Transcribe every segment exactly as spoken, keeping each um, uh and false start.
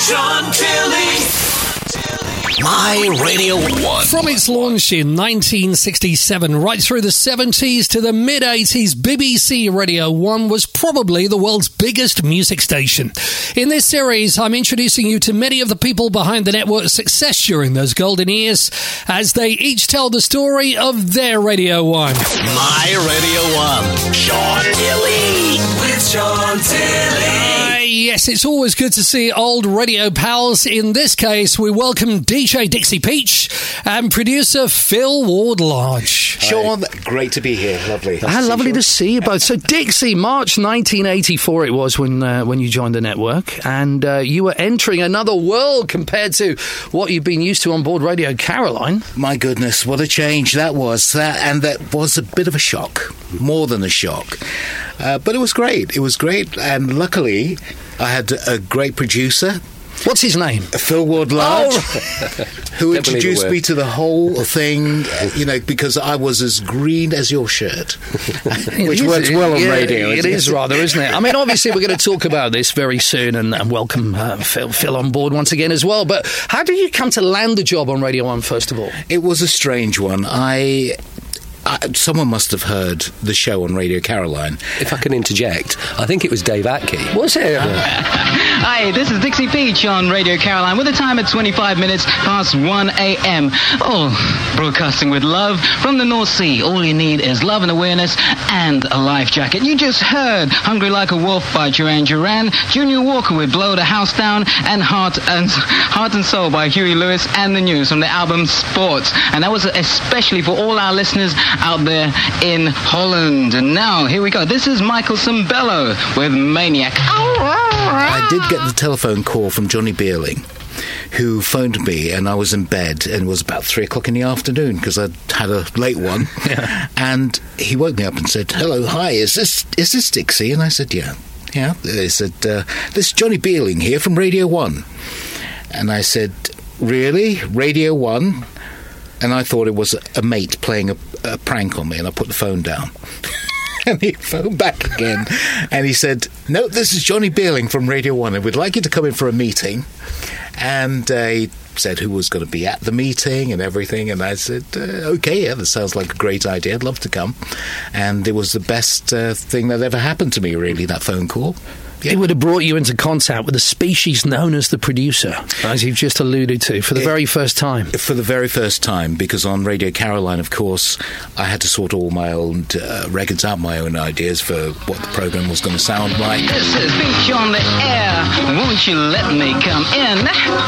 Sean Tilly. My Radio one. From its launch in nineteen sixty-seven right through the seventies to the mid-eighties, B B C Radio one was probably the world's biggest music station. In this series, I'm introducing you to many of the people behind the network's success during those golden years as they each tell the story of their Radio one. My Radio one. Sean Tilly. With Sean Tilly. Uh, yes, it's always good to see old radio pals. In this case, we welcome D J Dixie Peach and producer Phil Ward Lodge. Sean, great to be here. Lovely. Ah, lovely to see you both. So, Dixie, March nineteen eighty-four it was when uh, when you joined the network, and uh, you were entering another world compared to what you've been used to on board Radio Caroline. My goodness, what a change that was. That, and that was a bit of a shock, more than a shock. Uh, but it was great. It was great, and luckily, I had a great producer. What's his name? Phil Ward Lodge, oh. who introduced me to the whole thing, you know, because I was as green as your shirt, which works well on yeah, radio. It is it? rather, isn't it? I mean, obviously, we're going to talk about this very soon and, and welcome uh, Phil, Phil on board once again as well. But how did you come to land the job on Radio one, first of all? It was a strange one. I... Uh, someone must have heard the show on Radio Caroline. If I can interject, I think it was Dave Atke. Was it? Yeah. Hi, this is Dixie Peach on Radio Caroline with a time at twenty-five minutes past one a.m. Oh, broadcasting with love from the North Sea. All you need is love and awareness and a life jacket. You just heard Hungry Like a Wolf by Duran Duran, Junior Walker with Blow the House Down, and Heart and, Heart and Soul by Huey Lewis and the News from the album Sports. And that was especially for all our listeners out there in Holland. And now, here we go. This is Michael Sembello with Maniac. I did get the telephone call from Johnny Beerling, who phoned me, and I was in bed, and it was about three o'clock in the afternoon because I'd had a late one. Yeah. And he woke me up and said, "Hello, hi, is this is this Dixie?" And I said, "Yeah, yeah." They said, uh, "This is Johnny Beerling here from Radio one." And I said, "Really? Radio one?" And I thought it was a mate playing a, a prank on me, and I put the phone down. And he phoned back again, and he said, "No, this is Johnny Beerling from Radio one, and we'd like you to come in for a meeting." And uh, he said who was going to be at the meeting and everything, and I said, uh, "Okay, yeah, that sounds like a great idea. I'd love to come." And it was the best uh, thing that ever happened to me, really, that phone call. Yeah. It would have brought you into contact with a species known as the producer, as you've just alluded to, for the it, very first time. For the very first time, because on Radio Caroline, of course, I had to sort all my own uh, records out, my own ideas for what the programme was going to sound like. This is Beach on the air. Won't you let me come in?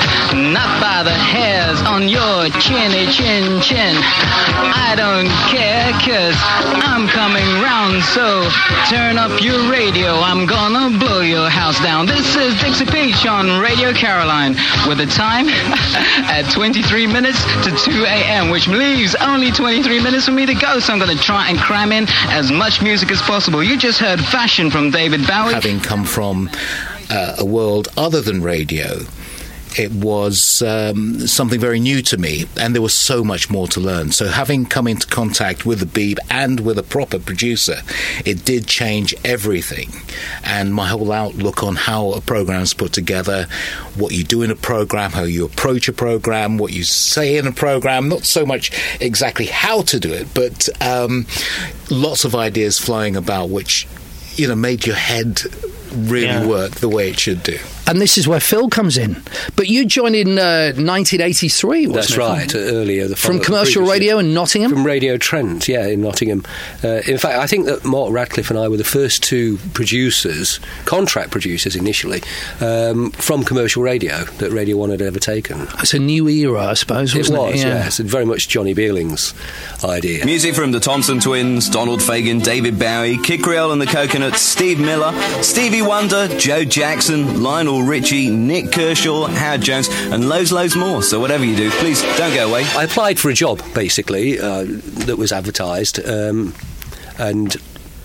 Not by the hairs on your chinny chin chin. I don't care, cause I'm coming round, so turn up your radio. I'm gonna blow your house down. This is Dixie Peach on Radio Caroline with the time at twenty-three minutes to two a.m., which leaves only twenty-three minutes for me to go, so I'm going to try and cram in as much music as possible. You just heard Fashion from David Bowie. Having come from uh, a world other than radio, it was um, something very new to me, and there was so much more to learn. So having come into contact with the Beeb and with a proper producer, it did change everything. And my whole outlook on how a program's put together, what you do in a program, how you approach a program, what you say in a program, not so much exactly how to do it, but um, lots of ideas flying about which, you know, made your head really yeah. work the way it should do. And this is where Phil comes in. But you joined in uh, nineteen eighty-three, wasn't That's it? right, uh, earlier. The From commercial radio in Nottingham? From Radio Trent, yeah, in Nottingham. Uh, in fact, I think that Mark Radcliffe and I were the first two producers, contract producers initially, um, from commercial radio that Radio one had ever taken. It's a new era, I suppose, wasn't it? Was, it was, yeah. yes. Very much Johnny Beerling's idea. Music from the Thompson Twins, Donald Fagen, David Bowie, Kid Creole and the Coconuts, Steve Miller, Stevie Wonder, Joe Jackson, Lionel Richie, Nick Kershaw, Howard Jones, and loads, loads more. So whatever you do, please don't go away. I applied for a job, basically, uh, that was advertised, um, and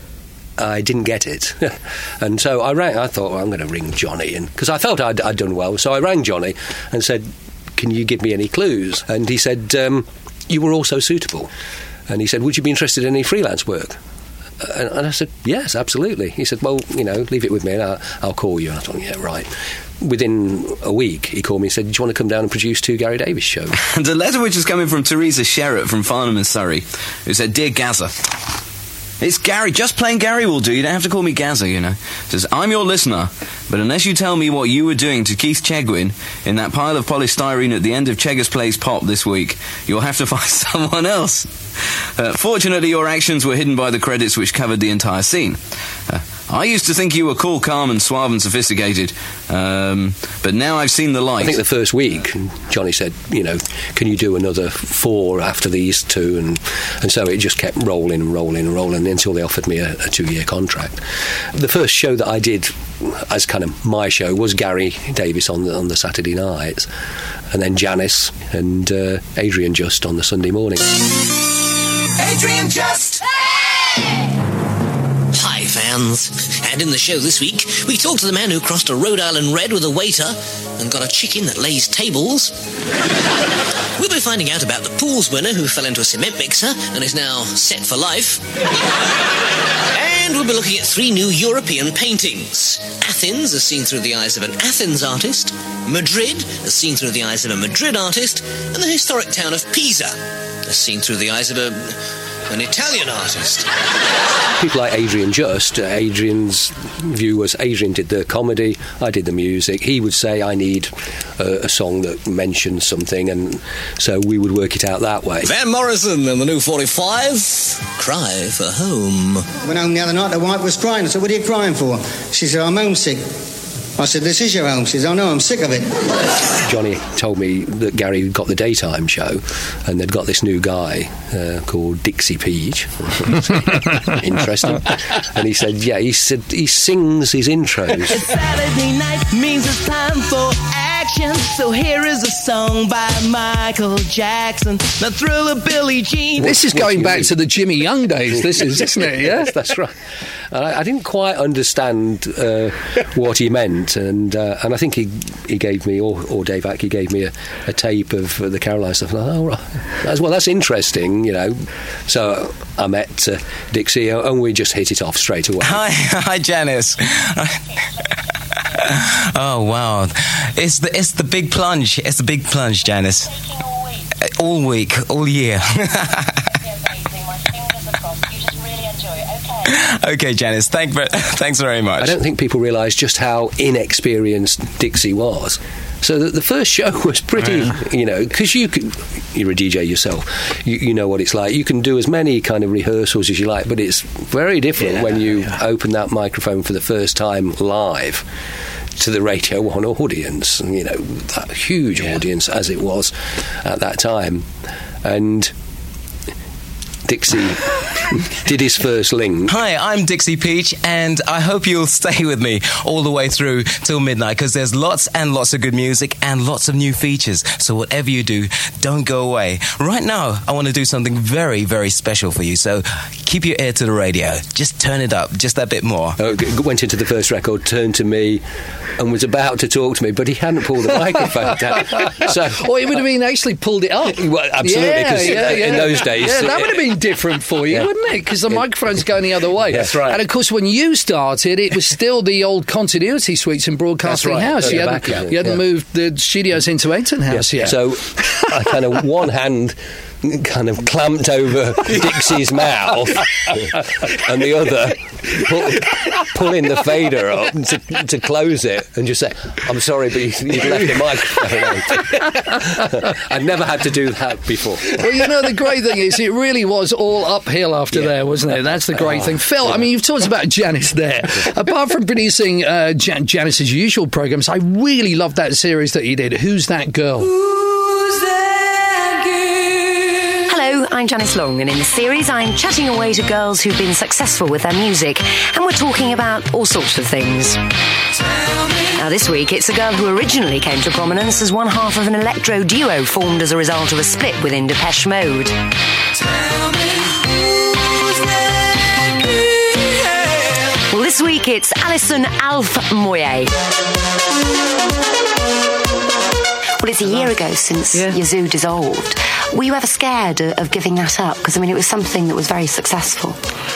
I didn't get it. And so I rang, I thought, well, I'm going to ring Johnny, and because I felt I'd, I'd done well. So I rang Johnny and said, can you give me any clues? And he said, um, you were also suitable. And he said, would you be interested in any freelance work? And, and I said, yes, absolutely. He said, well, you know, leave it with me and I'll, I'll call you. And I thought, yeah, right. Within a week, he called me and said, do you want to come down and produce two Gary Davis shows? And a letter which is coming from Teresa Sherratt from Farnham in Surrey, who said, Dear Gazza, it's Gary, just plain Gary will do, you don't have to call me Gazza, you know. Says, I'm your listener, but unless you tell me what you were doing to Keith Chegwin in that pile of polystyrene at the end of Cheggers Place Pop this week, you'll have to find someone else. Uh, fortunately, your actions were hidden by the credits which covered the entire scene. Uh, I used to think you were cool, calm and suave and sophisticated, um, but now I've seen the light. I think the first week, Johnny said, you know, can you do another four after these two? And, and so it just kept rolling and rolling and rolling until they offered me a, a two-year contract. The first show that I did as kind of my show was Gary Davis on the, on the Saturday nights, and then Janice and uh, Adrian Just on the Sunday morning. Adrian Just! Hi, fans. And in the show this week, we talk to the man who crossed a Rhode Island Red with a waiter and got a chicken that lays tables. We'll be finding out about the pools winner who fell into a cement mixer and is now set for life. And we'll be looking at three new European paintings. Athens, as seen through the eyes of an Athens artist. Madrid, as seen through the eyes of a Madrid artist. And the historic town of Pisa, as seen through the eyes of a... an Italian artist. People like Adrian Just, uh, Adrian's view was Adrian did the comedy, I did the music. He would say, I need uh, a song that mentions something, and so we would work it out that way. Van Morrison and the new forty-five, Cry for Home. Went home the other night, the wife was crying. I said, what are you crying for? She said, I'm homesick. I said, this is your home. She said, oh no, I'm sick of it. Johnny told me that Gary got the daytime show and they'd got this new guy uh, called Dixie Peach. Interesting. And he said, yeah, he said he sings his intros. Saturday night means it's time for action. So here is a song by Michael Jackson, the Thriller Billie Jean. This is going back to the Jimmy Young days, this is, isn't it? Yeah, yes, that's right. I, I didn't quite understand uh, what he meant, and uh, and I think he he gave me, or, or Dave Ack, he gave me a, a tape of uh, the Caroline stuff. And I thought, oh, right. That's, well, that's interesting, you know. So I met uh, Dixie, and we just hit it off straight away. Hi, hi, Janice. Oh wow, it's the it's the big plunge. It's the big plunge, Janice. All week, all year. Okay, Janice, thank, thanks very much. I don't think people realise just how inexperienced Dixie was. So the, the first show was pretty, yeah. you know, because you could, you're a D J yourself, you, you know what it's like. You can do as many kind of rehearsals as you like, but it's very different yeah, when you yeah. open that microphone for the first time live to the Radio One audience, you know, that huge yeah. audience as it was at that time. And Dixie did his first link. Hi, I'm Dixie Peach, and I hope you'll stay with me all the way through till midnight, because there's lots and lots of good music and lots of new features. So whatever you do, don't go away. Right now, I want to do something very, very special for you. So keep your ear to the radio. Just turn it up just that bit more. Uh, went into the first record, turned to me, and was about to talk to me, but he hadn't pulled the microphone down. So, or he would have been actually pulled it up. Well, absolutely, because yeah, yeah, in yeah. those days, yeah, that would have been different for you, yeah. wouldn't it? Because the microphone's going the other way. That's right. And of course, when you started, it was still the old continuity suites in Broadcasting right. House. You hadn't, back, you hadn't yeah. moved the studios into Egton House yeah. yet. So I kind of one hand kind of clamped over Dixie's mouth and the other pull, pulling the fader up to, to close it and just say, I'm sorry, but you, you've left the microphone out. I'd never had to do that before. Well, you know, the great thing is it really was all uphill after yeah. there, wasn't it? That's the great oh, thing. Phil, yeah. I mean, you've talked about Janice there. Apart from producing uh, Jan- Janice's usual programmes, I really loved that series that you did, Who's That Girl? Who's that girl? Hello, I'm Janice Long, and in the series I'm chatting away to girls who've been successful with their music, and we're talking about all sorts of things. Now this week it's a girl who originally came to prominence as one half of an electro duo formed as a result of a split within Depeche Mode. Well, this week it's Alison Alf Moyet. Well, it's a year ago since yeah. Yazoo dissolved. Were you ever scared of, of giving that up? Because, I mean, it was something that was very successful.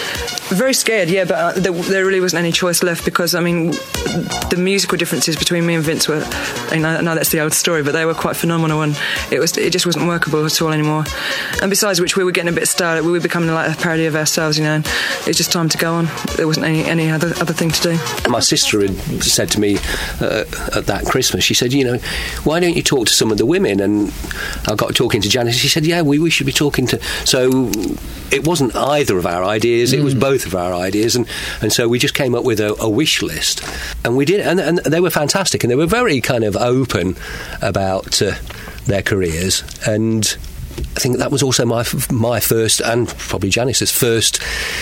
Very scared, yeah, but uh, there, there really wasn't any choice left because, I mean, the musical differences between me and Vince were, I know, I know that's the old story, but they were quite phenomenal, and it was it just wasn't workable at all anymore. And besides which, we were getting a bit stale. We were becoming like a parody of ourselves, you know, and it was just time to go on. There wasn't any, any other, other thing to do. My sister had said to me uh, at that Christmas, she said, you know, why don't you talk to some of the women? And I got talking to Janice. She said, yeah, we, we should be talking to... So it wasn't either of our ideas, it was both of our ideas, and, and so we just came up with a, a wish list, and we did, and, and they were fantastic, and they were very kind of open about uh, their careers, and I think that was also my my first, and probably Janice's first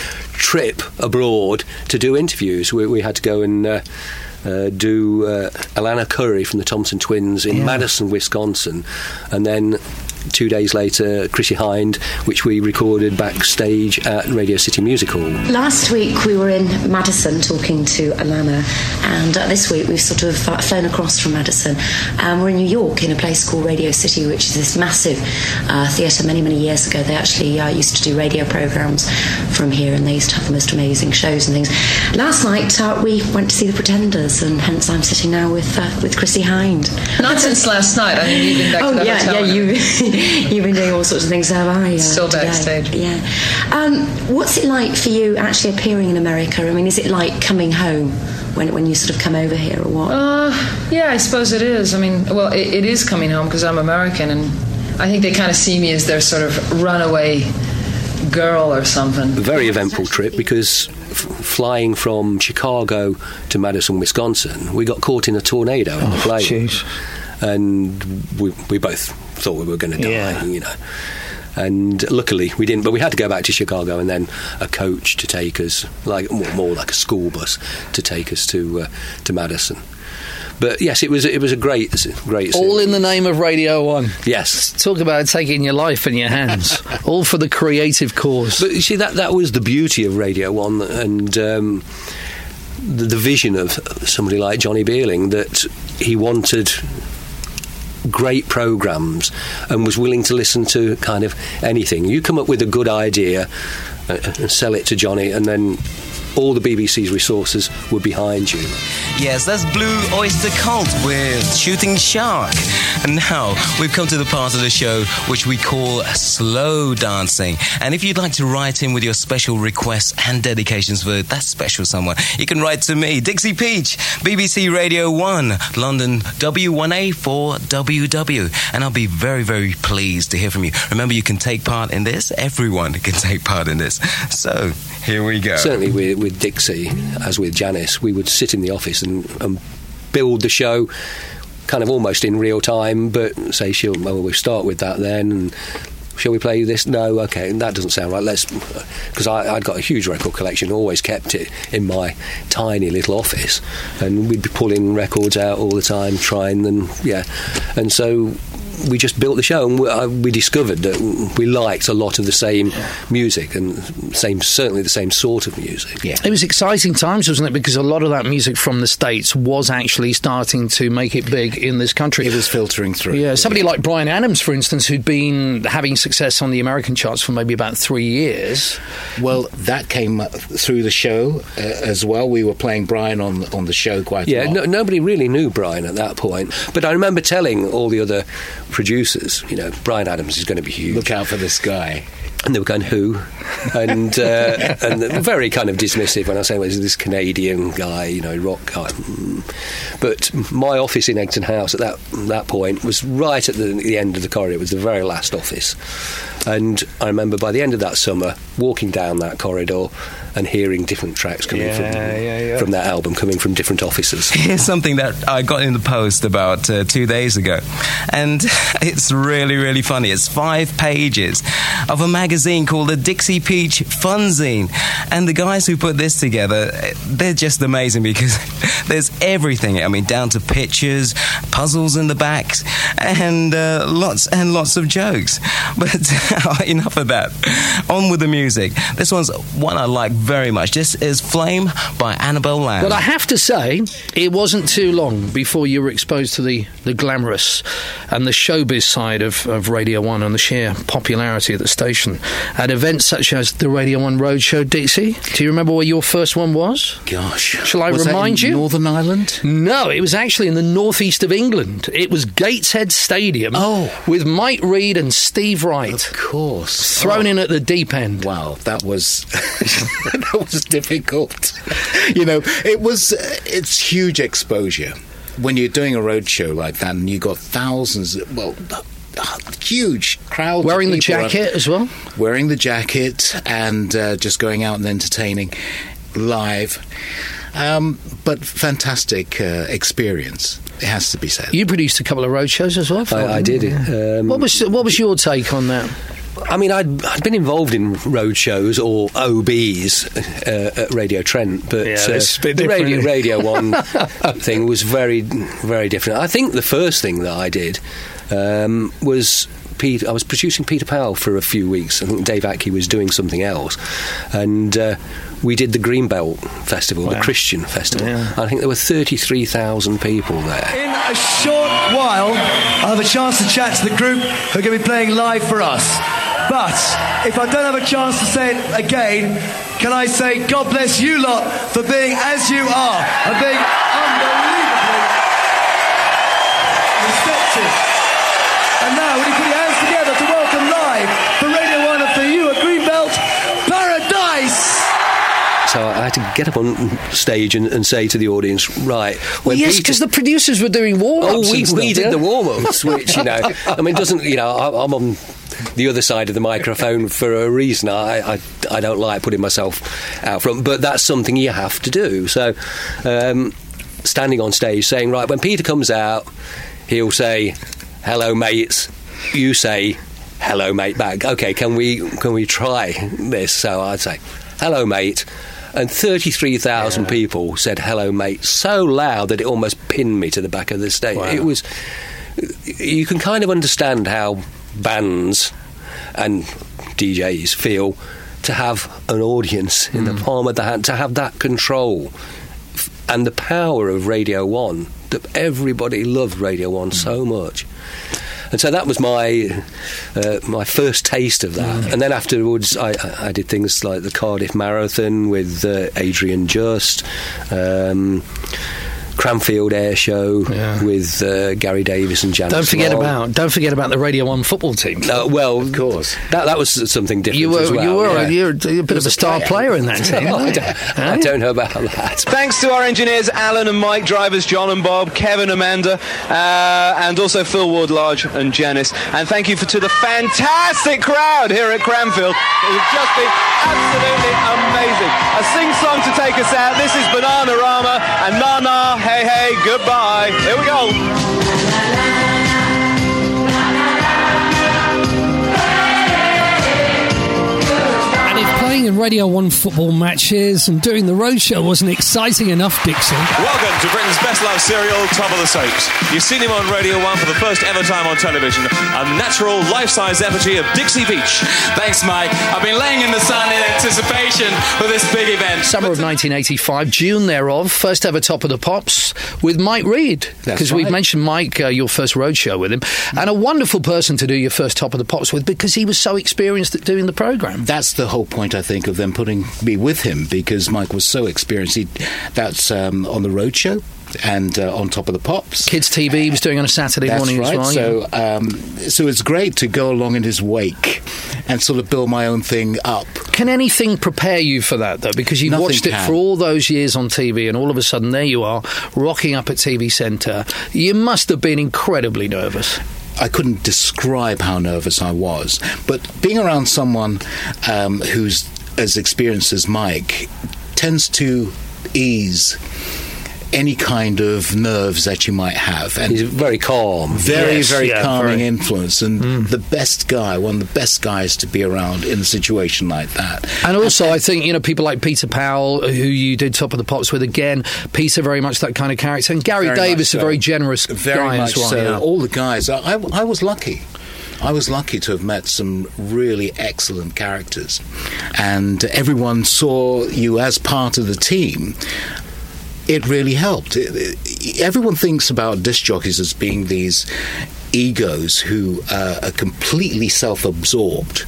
trip abroad to do interviews. We, we had to go and uh, uh, do uh, Alana Curry from the Thompson Twins in yeah. Madison, Wisconsin, and then two days later, Chrissie Hynde, which we recorded backstage at Radio City Music Hall. Last week we were in Madison talking to Alana, and uh, this week we've sort of uh, flown across from Madison. Um, we're in New York in a place called Radio City, which is this massive uh, theatre. Many, many years ago, they actually uh, used to do radio programmes from here, and they used to have the most amazing shows and things. Last night uh, we went to see The Pretenders, and hence I'm sitting now with uh, with Chrissie Hynde. Not since last night. I mean, you've been back oh, to the yeah, hotel. yeah, you. You've been doing all sorts of things, have I? Uh, Still today? backstage. Yeah. Um, what's it like for you actually appearing in America? I mean, is it like coming home when when you sort of come over here, or what? Uh, yeah, I suppose it is. I mean, well, it, it is coming home because I'm American, and I think they kind of see me as their sort of runaway girl or something. A very eventful trip because f- flying from Chicago to Madison, Wisconsin, we got caught in a tornado on the oh, plane. Geez. And we we both thought we were going to die, yeah. you know. And luckily we didn't, but we had to go back to Chicago, and then a coach to take us, like more, more like a school bus to take us to uh, to Madison. But yes, it was it was a great great. All series. in the name of Radio One. Yes, talk about taking your life in your hands. All for the creative cause. But you see, that that was the beauty of Radio One, and. Um, the, the vision of somebody like Johnny Beerling, that he wanted great programmes and was willing to listen to kind of anything. You come up with a good idea uh, and sell it to Johnny, and then all the B B C's resources were behind you. Yes, that's Blue Oyster Cult with Shooting Shark. And now we've come to the part of the show which we call Slow Dancing. And if you'd like to write in with your special requests and dedications for that special someone, you can write to me, Dixie Peach, B B C Radio one, London W one A four W W. And I'll be very, very pleased to hear from you. Remember, you can take part in this. Everyone can take part in this. So, here we go. Certainly with, with Dixie, as with Janice, we would sit in the office and, and build the show kind of almost in real time, but say, she'll, well, we'll start with that then, and shall we play this? No, okay, that doesn't sound right. Let's, because I'd got a huge record collection, always kept it in my tiny little office, and we'd be pulling records out all the time, trying them, yeah, and so we just built the show, and we, uh, we discovered that we liked a lot of the same music, and same certainly the same sort of music. Yeah, it was exciting times, wasn't it? Because a lot of that music from the States was actually starting to make it big in this country. It was filtering through. Yeah, somebody like Bryan Adams, for instance, who'd been having success on the American charts for maybe about three years. Well, that came through the show uh, as well. We were playing Bryan on on the show quite yeah, a lot. Yeah, no, nobody really knew Bryan at that point, but I remember telling all the other producers, you know, Bryan Adams is going to be huge. Look out for this guy. And they were going, who? And uh, and very kind of dismissive when I say, well, this is this Canadian guy, you know, rock guy. But my office in Egton House at that that point was right at the, the end of the corridor. It was the very last office. And I remember by the end of that summer, walking down that corridor and hearing different tracks coming yeah, from, yeah, yeah. from that album, coming from different offices. Here's something that I got in the post about uh, two days ago. And it's really, really funny. It's five pages of a magazine magazine called the Dixie Peach Funzine. And the guys who put this together, they're just amazing because there's everything. I mean, down to pictures, puzzles in the backs, and uh, lots and lots of jokes. But enough of that. On with the music. This one's one I like very much. This is Flame by Annabelle Lamb. But I have to say, it wasn't too long before you were exposed to the, the glamorous and the showbiz side of, of Radio one and the sheer popularity of the station at events such as the Radio one Roadshow. Dixie, do you remember where your first one was? Gosh. Shall I was remind that in you? Northern Ireland? No, it was actually in the northeast of England. It was Gateshead Stadium oh. with Mike Reid and Steve Wright. Of course. Thrown oh. in at the deep end. Wow, that was that was difficult. You know, it was uh, it's huge exposure when you're doing a road show like that, and you got thousands. Well. Huge crowd. Wearing the jacket as well? Wearing the jacket and uh, just going out and entertaining live. Um, but fantastic uh, experience, it has to be said. You produced a couple of road shows as well? I, I did. Um, what was what was your take on that? I mean, I'd, I'd been involved in road shows or O Bs uh, at Radio Trent, but yeah, uh, the Radio, Radio one thing was very, very different. I think the first thing that I did um, was Pete, I was producing Peter Powell for a few weeks. I think Dave Atke was doing something else, and uh, we did the Greenbelt Festival, wow. the Christian Festival. Yeah. I think there were thirty-three thousand people there. In a short while, I'll have a chance to chat to the group who are going to be playing live for us. But if I don't have a chance to say it again, can I say God bless you lot for being as you are and being unbelievably receptive. And now, will you put your hands together to welcome live for Radio one and for you at Greenbelt, Paradise! So I had to get up on stage and, and say to the audience, right... Well, yes, because the producers were doing warm-ups. Oh, we, and stuff, we did yeah? the warm-ups, which, you know... I mean, doesn't... You know, I, I'm on the other side of the microphone for a reason. I, I, I don't like putting myself out front, but that's something you have to do. So, um, standing on stage saying, right, when Peter comes out, he'll say, hello, mates. You say, hello, mate, back. OK, can we can we try this? So I'd say, hello, mate. And thirty-three thousand yeah. people said hello, mate, so loud that it almost pinned me to the back of the stage. Wow. It was... You can kind of understand how bands and D Js feel to have an audience in mm. the palm of the hand, to have that control and the power of Radio one, that everybody loved Radio one mm. so much. And so that was my uh, my first taste of that. Mm. And then afterwards, I, I did things like the Cardiff Marathon with uh, Adrian Just, um, Cranfield Air Show yeah. with uh, Gary Davis and Janet. Don't forget Long. about don't forget about the Radio one football team. Uh, well, of course, that that was something different. You were as well, you were yeah. a, you're, you're a bit of a star player, player in that team. No, I, don't, I don't know about that. Thanks to our engineers Alan and Mike, drivers John and Bob, Kevin, Amanda, uh, and also Phil Ward-Large and Janice. And thank you for, to the fantastic crowd here at Cranfield. It has just been absolutely amazing. A sing-song to take us out. This is Bananarama and Na Na Hey Hey Goodbye. Bye. Here we go. And if playing in Radio one football matches and doing the roadshow wasn't exciting enough, Dixie. Welcome to Britain's best loved serial, Top of the Soaps. You've seen him on Radio one for the first ever time on television. A natural, life-size effigy of Dixie Beach. Thanks, Mike. I've been laying in the sun in anticipation for this big event. Summer of nineteen eighty-five, June thereof, first ever Top of the Pops with Mike Reid. Because right. we've mentioned Mike, uh, your first roadshow with him, and a wonderful person to do your first Top of the Pops with because he was so experienced at doing the programme. That's the whole point, I think, of them putting me with him because Mike was so experienced. He, that's um, on the roadshow. And uh, on Top of the Pops, Kids T V he was doing on a Saturday That's morning right. as well. So, yeah. um, so it's great to go along in his wake and sort of build my own thing up. Can anything prepare you for that though? Because you've Nothing watched it can. for all those years on T V, and all of a sudden there you are rocking up at T V Centre. You must have been incredibly nervous. I couldn't describe how nervous I was, but being around someone um, who's as experienced as Mike tends to ease any kind of nerves that you might have. And he's very calm. Very, yes, very yeah, calming very. influence, and mm. the best guy, one of the best guys to be around in a situation like that. And also, I think, you know, people like Peter Powell, who you did Top of the Pops with, again, Peter very much that kind of character, and Gary Very Davis, so. a very generous very guy much as well. So. Yeah. All the guys, I, I, I was lucky. I was lucky to have met some really excellent characters, and everyone saw you as part of the team. It really helped. It, it, everyone thinks about disc jockeys as being these egos who uh, are completely self-absorbed.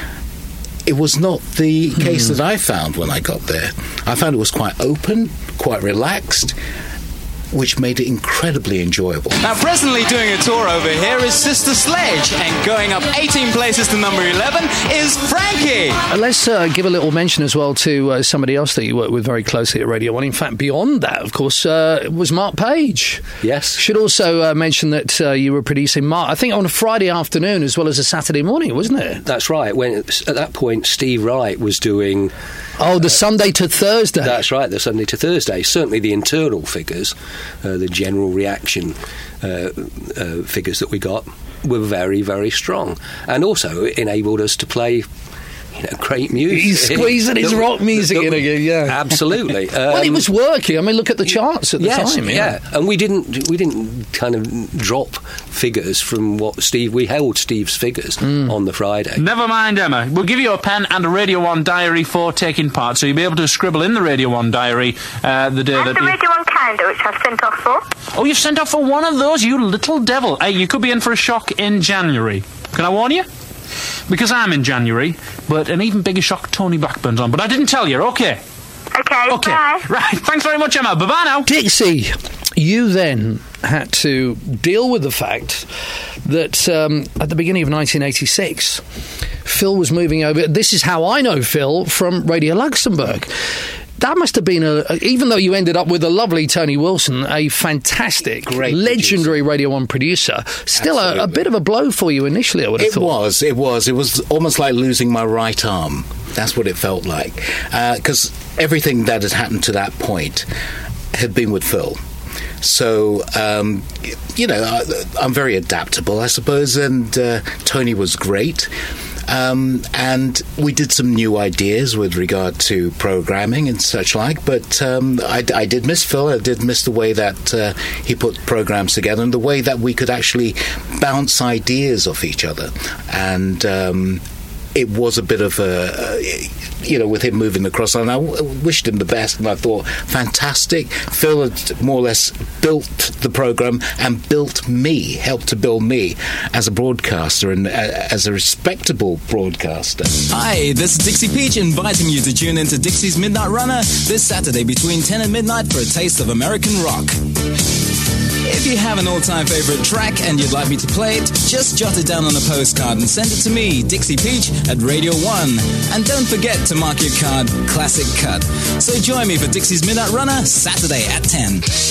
It was not the mm. case that I found when I got there. I found it was quite open, quite relaxed, which made it incredibly enjoyable. Now, presently doing a tour over here is Sister Sledge, and going up eighteen places to number eleven is Frankie. Uh, let's uh, give a little mention as well to uh, somebody else that you work with very closely at Radio one. In fact, beyond that, of course, uh, was Mark Page. Yes. Should also uh, mention that uh, you were producing Mark, I think, on a Friday afternoon as well as a Saturday morning, wasn't it? That's right. When at that point, Steve Wright was doing... Oh, the uh, Sunday to Thursday. That's right, the Sunday to Thursday. Certainly the internal figures, uh, the general reaction uh, uh, figures that we got were very, very strong. And also enabled us to play... You know, great music. He's squeezing his rock music in again, yeah. Absolutely. Um, well, it was working. I mean, look at the charts at the yes, time. Yeah. yeah, and we didn't we didn't kind of drop figures from what Steve. We held Steve's figures mm. on the Friday. Never mind, Emma. We'll give you a pen and a Radio one diary for taking part, so you'll be able to scribble in the Radio one diary uh, the day and that. the you... Radio one calendar, which I've sent off for. Oh, you've sent off for one of those, you little devil. Hey, you could be in for a shock in January. Can I warn you? Because I'm in January, but an even bigger shock Tony Blackburn's on. But I didn't tell you, okay? Okay, okay. Bye. Right, thanks very much, Emma. Bye-bye now. Dixie, you then had to deal with the fact that um, at the beginning of nineteen eighty-six, Phil was moving over. This is how I know Phil, from Radio Luxembourg. That must have been a, even though you ended up with a lovely Tony Wilson, a fantastic, Great legendary producer. Radio one producer, still a, a bit of a blow for you initially, I would have it thought. It was, it was. It was almost like losing my right arm. That's what it felt like. Because uh, everything that had happened to that point had been with Phil. So, um, you know, I, I'm very adaptable, I suppose, and uh, Tony was great. Um, and we did some new ideas with regard to programming and such like, but um, I, I did miss Phil. I did miss the way that uh, he put programs together and the way that we could actually bounce ideas off each other. And um, it was a bit of a, uh, you know, with him moving across, and I w- wished him the best, and I thought, fantastic. Phil had more or less built the program and built me, helped to build me as a broadcaster and uh, as a respectable broadcaster. Hi, this is Dixie Peach inviting you to tune into Dixie's Midnight Runner this Saturday between ten and midnight for a taste of American rock. If you have an all-time favorite track and you'd like me to play it, just jot it down on a postcard and send it to me, Dixie Peach, at Radio one. And don't forget to mark your card Classic Cut. So join me for Dixie's Midnight Runner, Saturday at ten.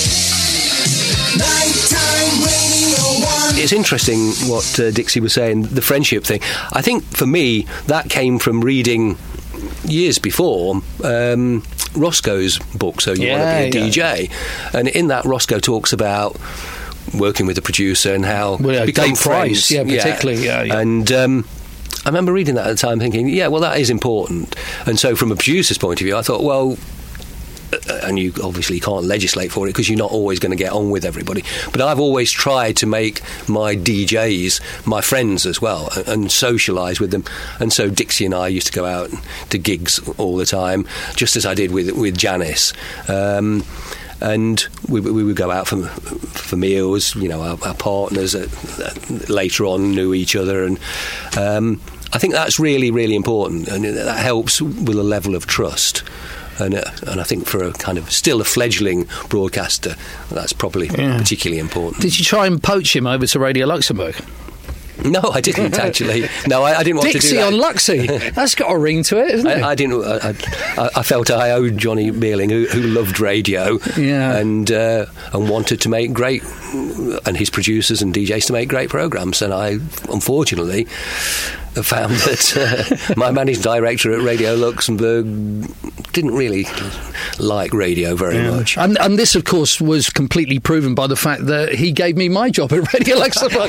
Nighttime Radio one. It's interesting what uh, Dixie was saying, the friendship thing. I think for me, that came from reading years before um, Roscoe's book, So You yeah, Want to Be a yeah. D J. And in that, Roscoe talks about working with the producer and how well, yeah, become Dave Price, friends. yeah, particularly, yeah, yeah. And um, I remember reading that at the time thinking, yeah, well, that is important. And so from a producer's point of view, I thought, well, and you obviously can't legislate for it because you're not always going to get on with everybody. But I've always tried to make my D Js my friends as well and, and socialise with them. And so Dixie and I used to go out to gigs all the time, just as I did with with Janice. Um, and we, we would go out for for meals. You know, our, our partners uh, later on knew each other, and um, I think that's really, really important, and that helps with a level of trust. And, uh, and I think for a kind of still a fledgling broadcaster, that's probably yeah. particularly important. Did you try and poach him over to Radio Luxembourg? No, I didn't actually. No, I, I didn't want Dixie to do that. on Luxie. That's got a ring to it, isn't it? I, I didn't. I, I, I felt I owed Johnny Beerling, who, who loved radio, yeah. and uh, and wanted to make great, and his producers and D Js to make great programs. And I, unfortunately, found that uh, my managing director at Radio Luxembourg didn't really like radio very Yeah. much. And, and this, of course, was completely proven by the fact that he gave me my job at Radio Luxembourg.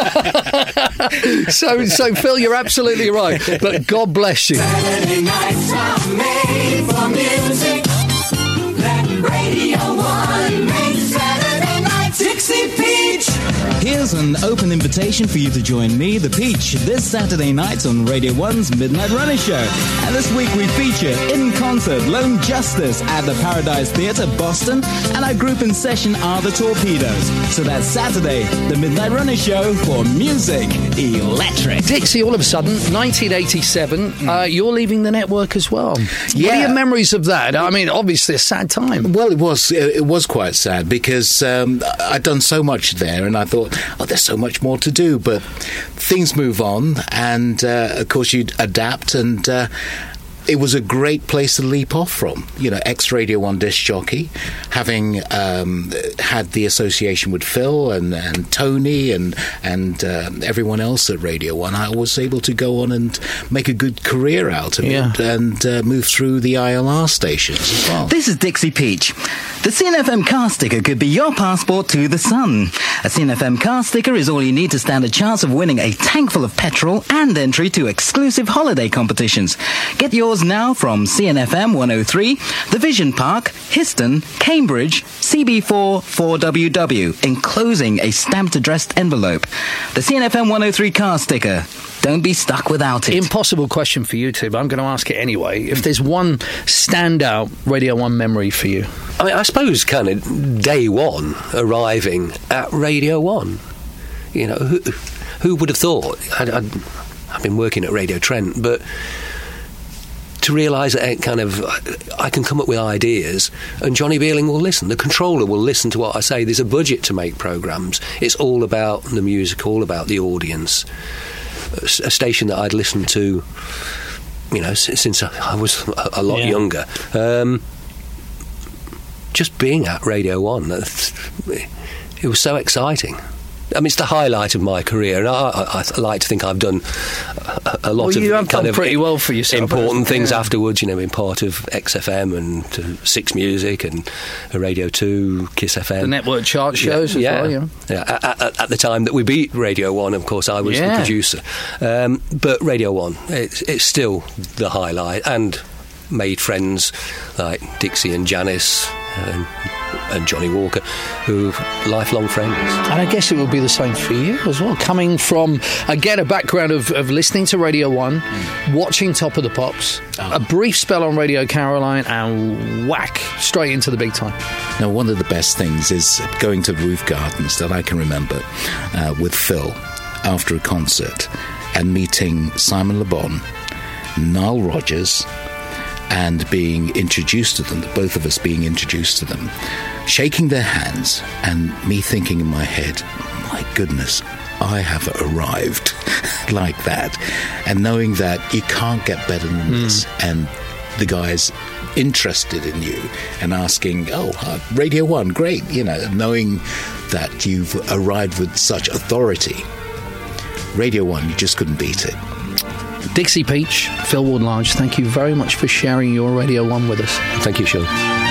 so, so Phil, you're absolutely right. But God bless you. Saturday nights are made for music. Let Radio One make Saturday night Dixie Peach. Here's an open invitation for you to join me, The Peach, this Saturday night on Radio one's Midnight Runner Show. And this week we feature in concert Lone Justice at the Paradise Theatre, Boston, and our group in session are the Torpedoes. So that's Saturday, the Midnight Runner Show for music electric. Dixie, all of a sudden, nineteen eighty-seven, uh, you're leaving the network as well. What Yeah. are your memories of that? I mean, obviously a sad time. Well, it was it was quite sad because um, I'd done so much there, and I thought, oh, there's so much more to do. But things move on, and uh, of course you adapt, and uh, it was a great place to leap off from. You know, ex-Radio one disc jockey, having um, had the association with Phil and, and Tony and and uh, everyone else at Radio one, I was able to go on and make a good career out of Yeah. it and uh, move through the I L R stations as well. This is Dixie Peach. The C N F M car sticker could be your passport to the sun. A C N F M car sticker is all you need to stand a chance of winning a tank full of petrol and entry to exclusive holiday competitions. Get yours now from C N F M one oh three, the Vision Park, Histon, Cambridge, C B four four W W, enclosing a stamped addressed envelope. The C N F M one oh three car sticker. Don't be stuck without it. Impossible question for you two, but I'm going to ask it anyway. If there's one standout Radio one memory for you. I mean, I suppose kind of day one arriving at Radio one. You know, who, who would have thought? I'd, I'd, I've been working at Radio Trent, but to realise that it kind of I can come up with ideas and Johnny Beerling will listen. The controller will listen to what I say. There's a budget to make programmes. It's all about the music, all about the audience. A, a station that I'd listened to, you know, since, since I was a, a lot Yeah. younger. Um, just being at Radio one, it was so exciting. I mean, it's the highlight of my career, and I, I, I like to think I've done a, a lot Well, of you have kind done of pretty well for yourself, important things yeah. afterwards. You know, being part of X F M and uh, Six Music and uh, Radio Two, Kiss F M, The network chart shows yeah, as yeah. well, yeah. Yeah, at, at, at the time that we beat Radio One, of course, I was Yeah. the producer. Um, but Radio One, it's, it's still the highlight, and made friends like Dixie and Janice and, and Johnny Walker, who are lifelong friends. And I guess it would be the same for you as well. Coming from, again, a background of, of listening to Radio one, mm. watching Top of the Pops, oh. a brief spell on Radio Caroline, and whack, straight into the big time. Now, one of the best things is going to Roof Gardens that I can remember uh, with Phil after a concert and meeting Simon Le Bon, Nile Rodgers, and being introduced to them, both of us being introduced to them, shaking their hands, and me thinking in my head, my goodness, I have arrived like that. And knowing that you can't get better than mm. this, and the guys interested in you and asking, oh, uh, Radio one, great, you know, knowing that you've arrived with such authority. Radio one, you just couldn't beat it. Dixie Peach, Phil Ward-Large, thank you very much for sharing your Radio one with us. Thank you, Sean.